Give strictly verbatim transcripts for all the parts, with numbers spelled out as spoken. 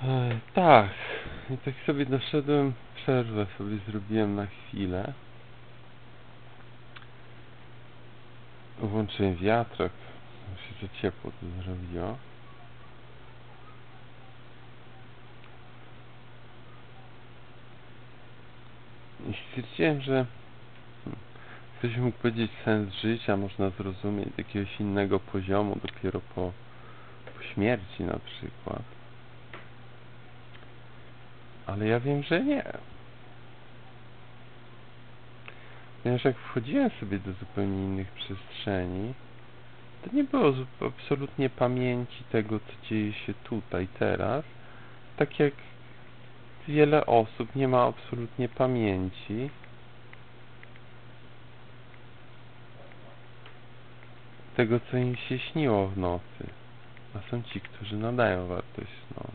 E, tak, i tak sobie doszedłem, przerwę sobie zrobiłem na chwilę. Włączyłem wiatrak, bo się za ciepło tu zrobiło. I stwierdziłem, że hmm, ktoś mógł powiedzieć, sens życia można zrozumieć z jakiegoś innego poziomu dopiero po, po śmierci na przykład. Ale ja wiem, że nie. Ponieważ jak wchodziłem sobie do zupełnie innych przestrzeni, to nie było absolutnie pamięci tego, co dzieje się tutaj, teraz. Tak jak wiele osób nie ma absolutnie pamięci tego, co im się śniło w nocy. A są ci, którzy nadają wartość snom.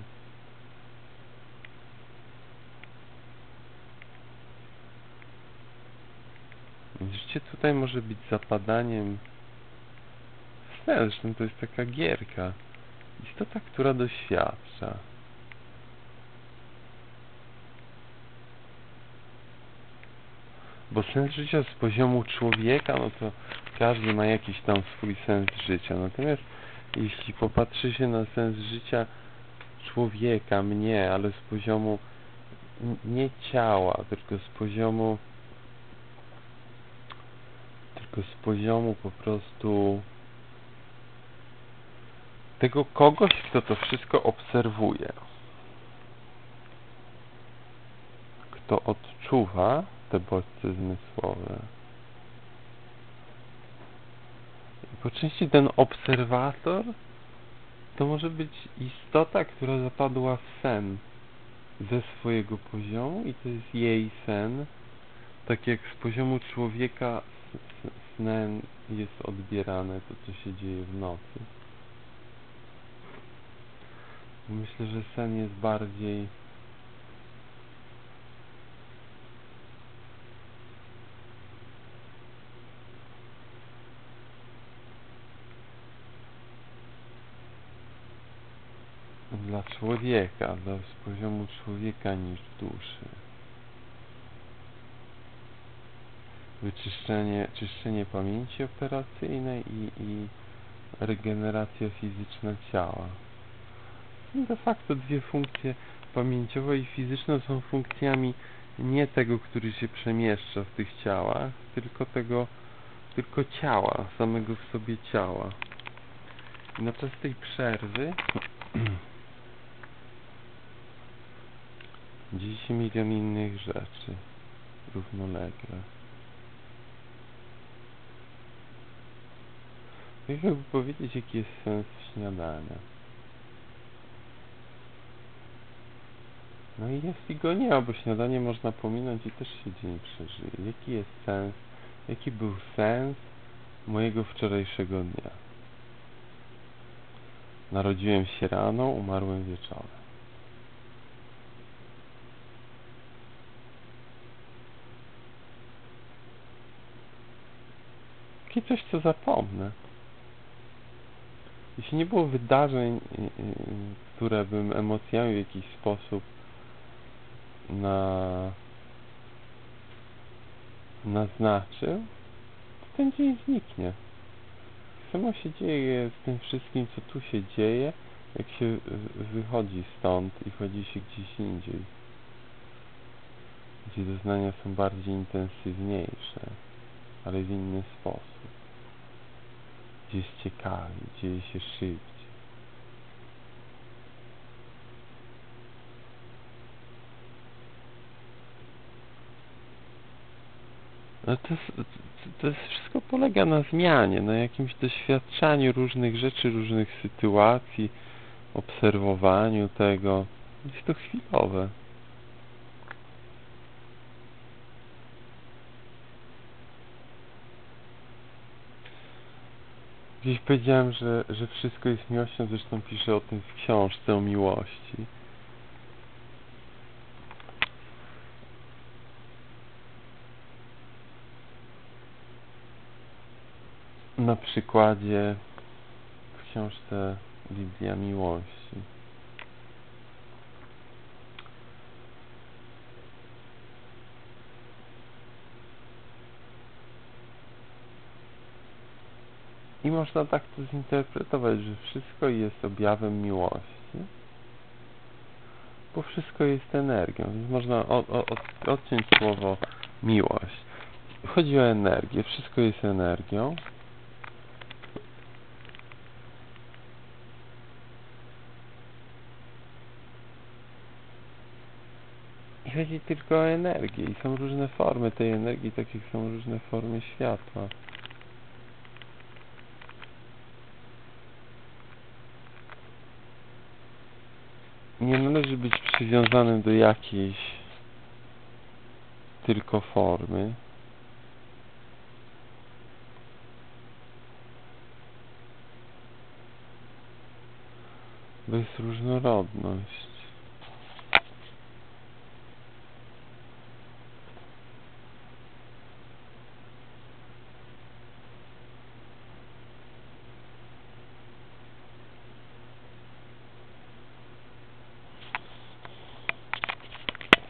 Więc życie tutaj może być zapadaniem w sen. Zresztą to jest taka gierka. Istota, która doświadcza. Bo sens życia z poziomu człowieka, no to każdy ma jakiś tam swój sens życia. Natomiast jeśli popatrzy się na sens życia człowieka, mnie, ale z poziomu nie ciała, tylko z poziomu tylko z poziomu po prostu tego kogoś, kto to wszystko obserwuje, kto odczuwa te bodźce zmysłowe. I po części ten obserwator to może być istota, która zapadła w sen ze swojego poziomu i to jest jej sen, tak jak z poziomu człowieka snem jest odbierane to, co się dzieje w nocy. Myślę, że sen jest bardziej dla człowieka, dla z poziomu człowieka niż duszy. Wyczyszczenie, czyszczenie pamięci operacyjnej i, i regeneracja fizyczna ciała. De facto dwie funkcje, pamięciowa i fizyczna, są funkcjami nie tego, który się przemieszcza w tych ciałach, tylko tego, tylko ciała, samego w sobie ciała. I na czas tej przerwy dzieje się milion innych rzeczy równolegle. Jakby powiedzieć, jaki jest sens śniadania. No i jest i go nie ma, bo śniadanie można pominąć i też się dzień przeżyje. Jaki jest sens, jaki był sens mojego wczorajszego dnia? Narodziłem się rano, umarłem wieczorem. Takie coś, co zapomnę. Jeśli nie było wydarzeń, które bym emocjami w jakiś sposób na naznaczył, to ten dzień zniknie. Samo się dzieje z tym wszystkim, co tu się dzieje, jak się wychodzi stąd i chodzi się gdzieś indziej, gdzie doznania są bardziej intensywniejsze, ale w inny sposób, gdzie jest ciekawiej, dzieje się szybciej. No to, jest, to jest wszystko polega na zmianie, na jakimś doświadczaniu różnych rzeczy, różnych sytuacji, obserwowaniu tego. Jest to chwilowe. Gdzieś powiedziałem, że, że wszystko jest miłością, zresztą piszę o tym w książce o miłości. Na przykładzie w książce Biblia Miłości. I można tak to zinterpretować, że wszystko jest objawem miłości, bo wszystko jest energią, więc można od, od, odciąć słowo miłość. Chodzi o energię, wszystko jest energią. I chodzi tylko o energię i są różne formy tej energii, tak jak są różne formy światła. Nie należy być przywiązanym do jakiejś tylko formy. Bo jest różnorodność.